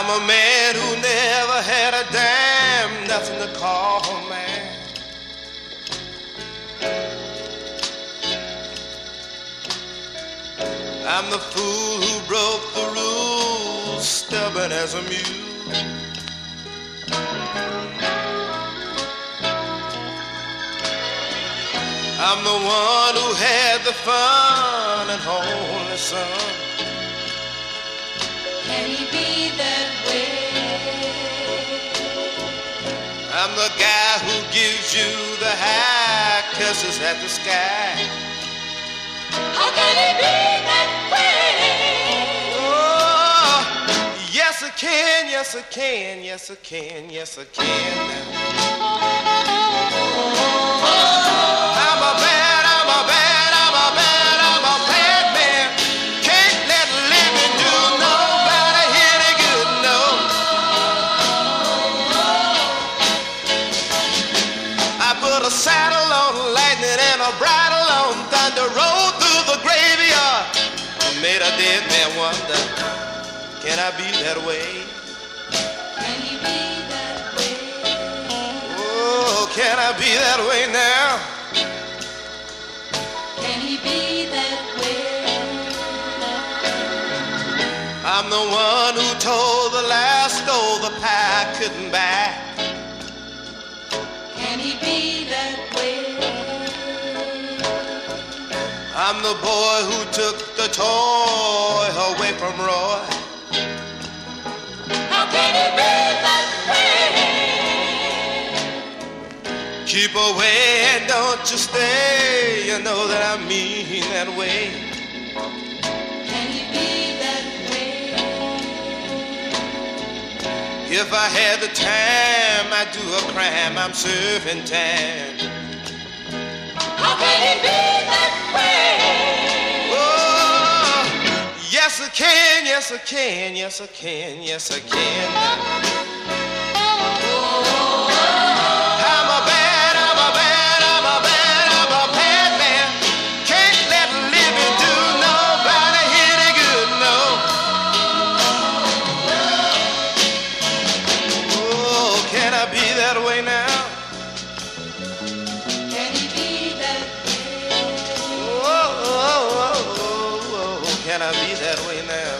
I'm a man who never had a damn, nothing to call man. I'm the fool who broke the rules, stubborn as a mule. I'm the one who had the fun and only son. Can he be that way? I'm the guy who gives you the high curses at the sky. How can he be that way? Oh, yes I can, yes I can, yes I can, yes I can. I'm a bad man. Can't let living do nobody any good, no. I put a saddle on lightning and a bridle on thunder, rode through the graveyard, made a dead man wonder, can I be that way? Can he be that way? Oh, can I be that way now? Can he be that way? I'm the one who told the last stole the pie I couldn't buy. Can he be that way? I'm the boy who took the toy away from Roy. How can he be that way? Keep away and don't you stay, you know that I mean that way. Can he be that way? If I had the time, I'd do a crime, I'm serving time. How can he be that way? Oh, yes I can, yes I can, yes I can, yes I can. I'm a bad man. Can't let living do nobody any good, no. Oh, can I be that way now? Can he be that way? Oh, can I be that way now?